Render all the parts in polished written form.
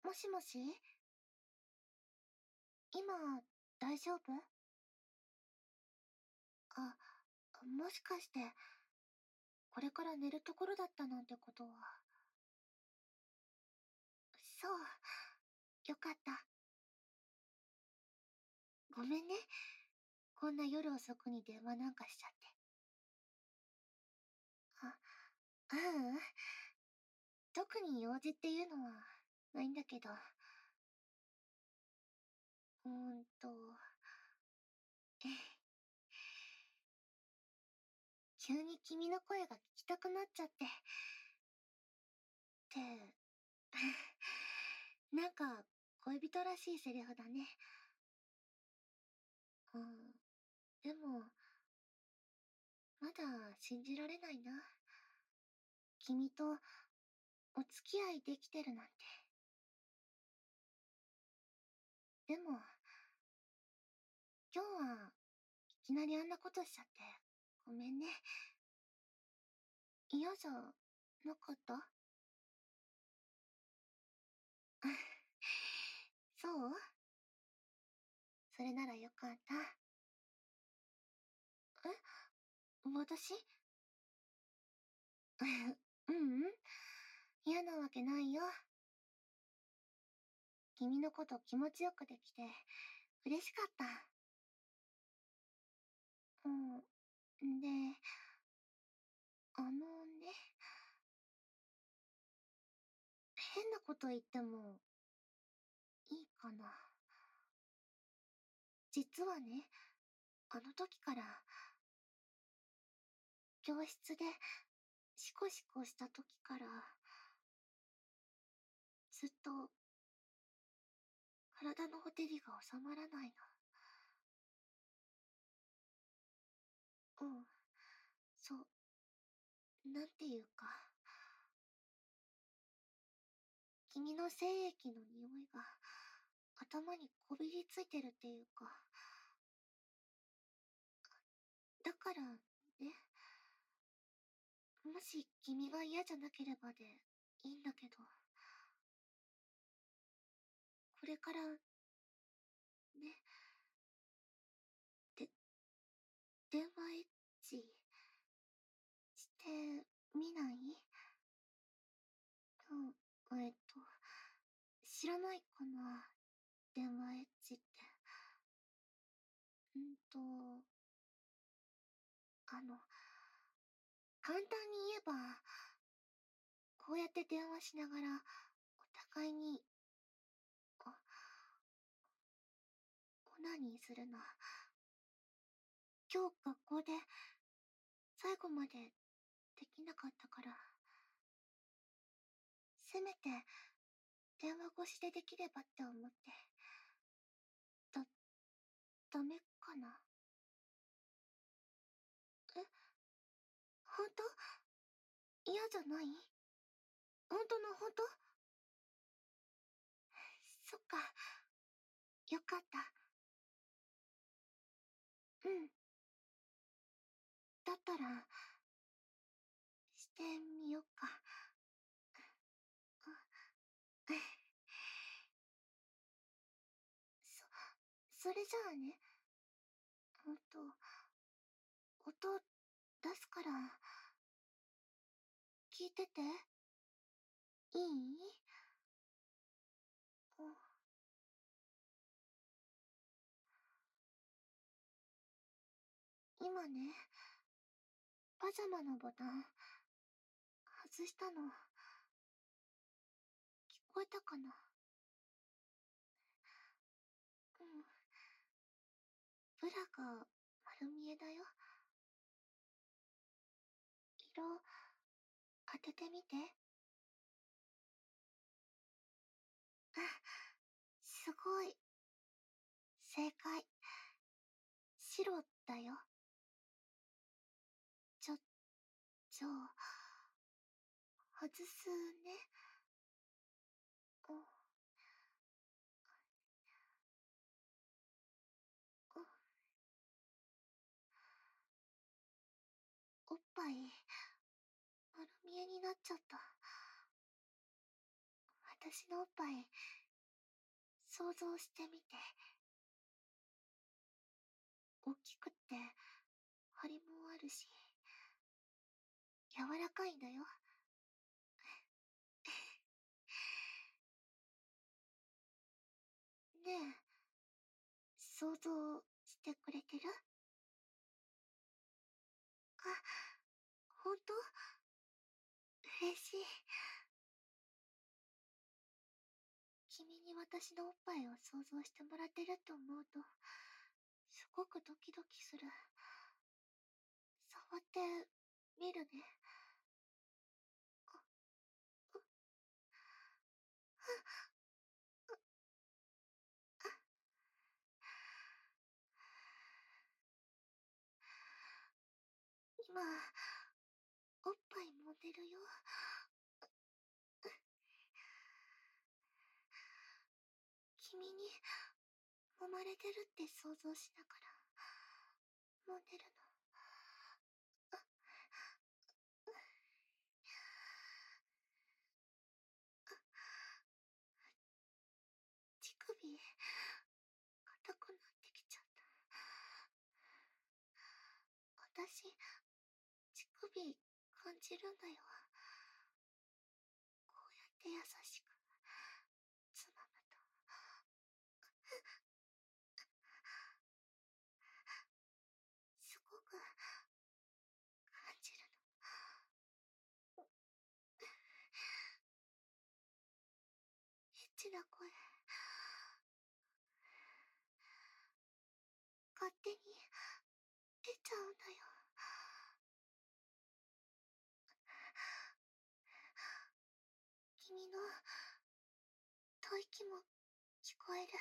もしもし、今、大丈夫？あ、もしかして、これから寝るところだったなんてことは。そう、よかった。ごめんね。こんな夜遅くに電話なんかしちゃって。ううん。特に用事っていうのはないんだけど。うーんと、急に君の声が聞きたくなっちゃって。ってなんか、恋人らしいセリフだね。うん。でも、まだ信じられないな。君とお付き合いできてるなんて。でも、今日はいきなりあんなことしちゃって、ごめんね。嫌じゃなかった？そう？それならよかった。私？ううん。嫌なわけないよ。君のこと気持ちよくできて、嬉しかった。うん。で、ね、変なこと言ってもいいかな。実はね、あの時から、教室でシコシコした時から、ずっと体のほてりが収まらないの。うん、そう、なんていうか、君の精液の匂いが頭にこびりついてるっていうか、だからね、もし君が嫌じゃなければでいいんだけど、これからね、で、電話エッチしてみない？うん、知らないかな、電話エッチって。うんと、あの、簡単に言えば、こうやって電話しながら、お互いに、お、オナニーするの。今日学校で最後までできなかったから、せめて電話越しでできればって思って。だ、ダメかな？え、ほんと？嫌じゃない？ほんとのほんと？そっか、よかった。うん。だったら、してみよっか。うん。それじゃあね、音出すから、聞いてて。いい？うん。今ね、パジャマのボタン、外したの。聞こえたかな？うん。ブラが丸見えだよ。色、当ててみて。あ、すごい。正解。白だよ。ちょ、外すね。うん。うん。おっぱい、丸見えになっちゃった。私のおっぱい、 想像してみて。大きくって張りもあるし、柔らかいんだよ。ねえ、想像してくれてる？あ、ほんと？嬉しい。君に私のおっぱいを想像してもらってると思うと、すごくドキドキする。触ってみるね。今、おっぱい揉んでるよ。君に揉まれてるって想像しながら揉んでるの。乳首、硬くなってきちゃった。私、乳首感じるんだよ。こうやって優しくつまむと。すごく感じるの。エッチな声。勝手に出ちゃうんだよ。君の吐息も聞こえる。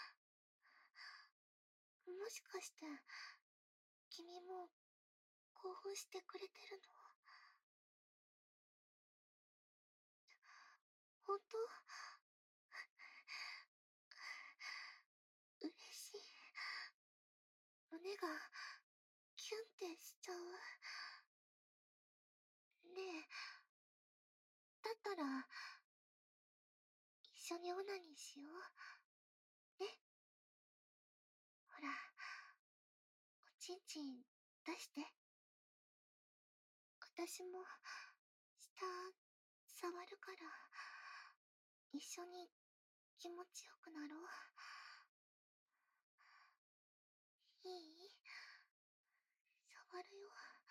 もしかして、君も興奮してくれてるの？本当？嬉しい。胸がキュンってしちゃう。ねえ、だったら一緒にオナニーしよう。ね。ほら、おちんちん出して。私も下触るから一緒に気持ちよくなろう。いい？触るよ。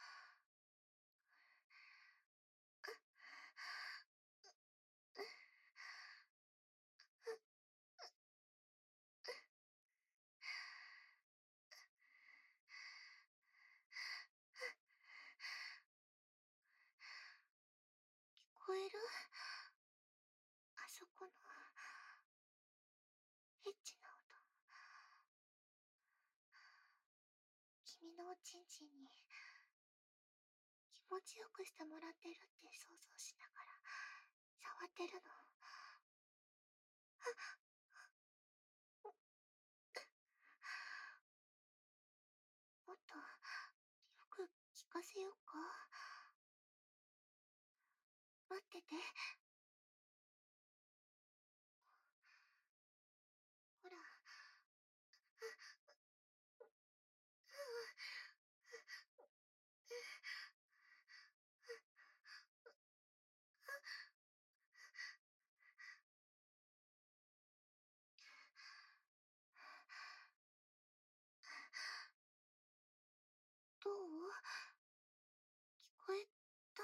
聞こえる？あそこのエッチな音。君のおちんちんに気持ちよくしてもらってるって想像しながら触ってるの。もっとよく聞かせようか？待ってて。ほら。どう？聞こえた？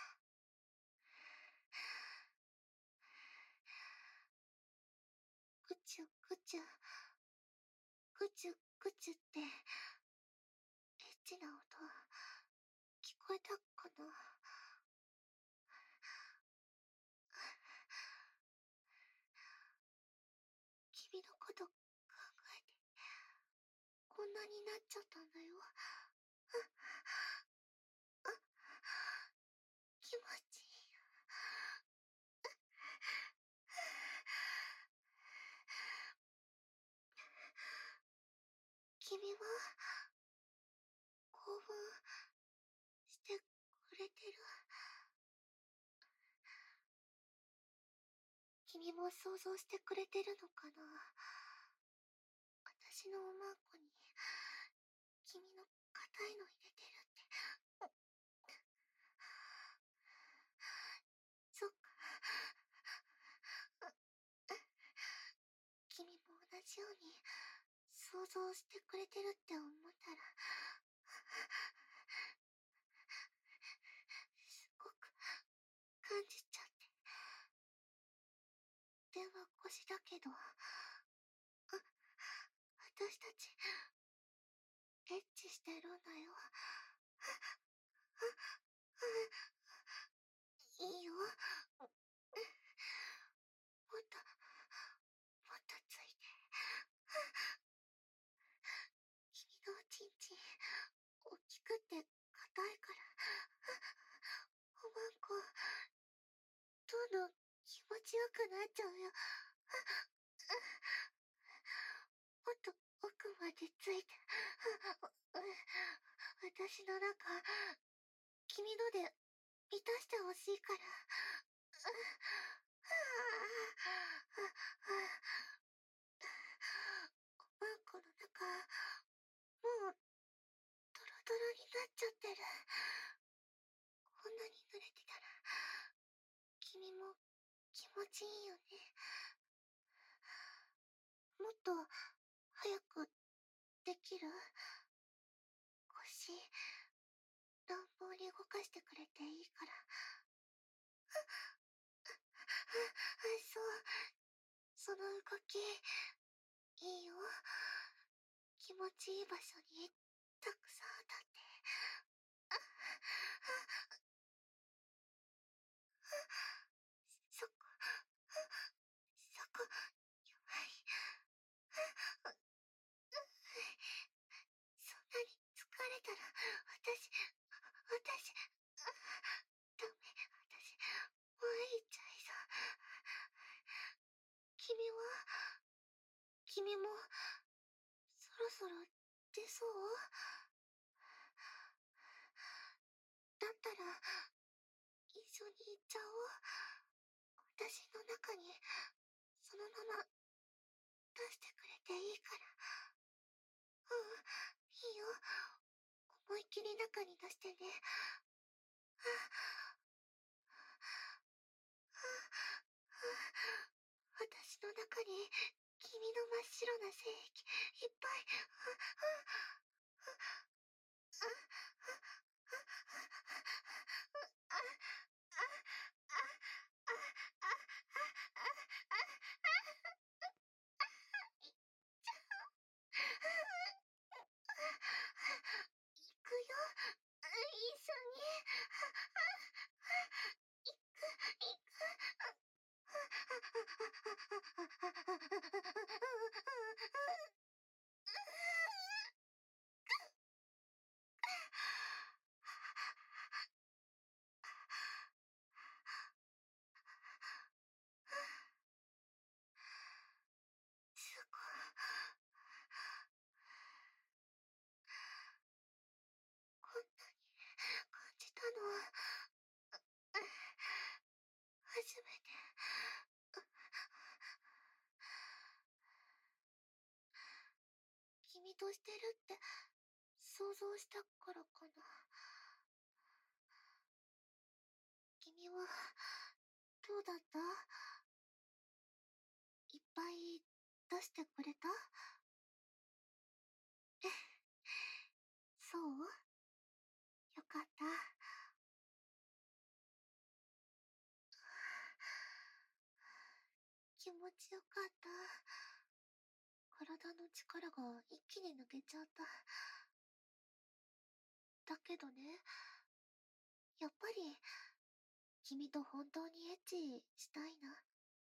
ぐちゅぐちゅ、ぐちゅぐちゅってエッチな音聞こえたかな？君のこと考えてこんなになっちゃったんだよ。気持ちいい。君は興奮してくれてる？ 君も想像してくれてるのかな。私のおまんこに君の硬いの入れてるって。そっか。君も同じように想像してくれてるって思ったら、すごく感じちゃって。電話越しだけど、私たち、エッチしてるんだよ。いいよ。もっと、もっとついて。君のおちんちん、大きくて硬いから、おまんこ、どんどん気持ちよくなっちゃうよ。もっと奥までついて。私の中、君ので満たしてほしいから。おまんこの中、もうトロトロになっちゃってる。こんなに濡れてたら、君も気持ちいいよね。もっと早くできる？腰、乱暴に動かしてくれていいから。そう、その動き、いいよ。気持ちいい場所にたくさん当たって。そこ、そこ、弱い。そんなに疲れたら、私、ダメ、私、参っちゃいそう。君も、そろそろ出そう？だったら、一緒に行っちゃおう。私の中に、そのまま、出してくれていいから。いいよ。思いっきり中に出してね。私の中に、君の真っ白な精液、いっぱい。行くよ。一緒に。行く。すごい。こんなに感じたのは、初めて。君としてるって想像したからかな。君はどうだった？いっぱい出してくれた？そう？よかった。気持ちよかった。体の力が一気に抜けちゃった。だけどね、やっぱり君と本当にエッチしたいな。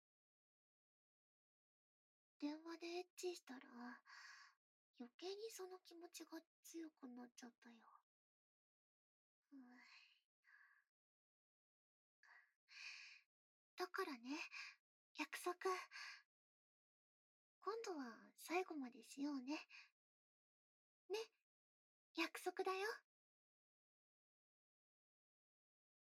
電話でエッチしたら余計にその気持ちが強くなっちゃったよ。だからね、約束。今度は最後までしようね。ね、約束だよ。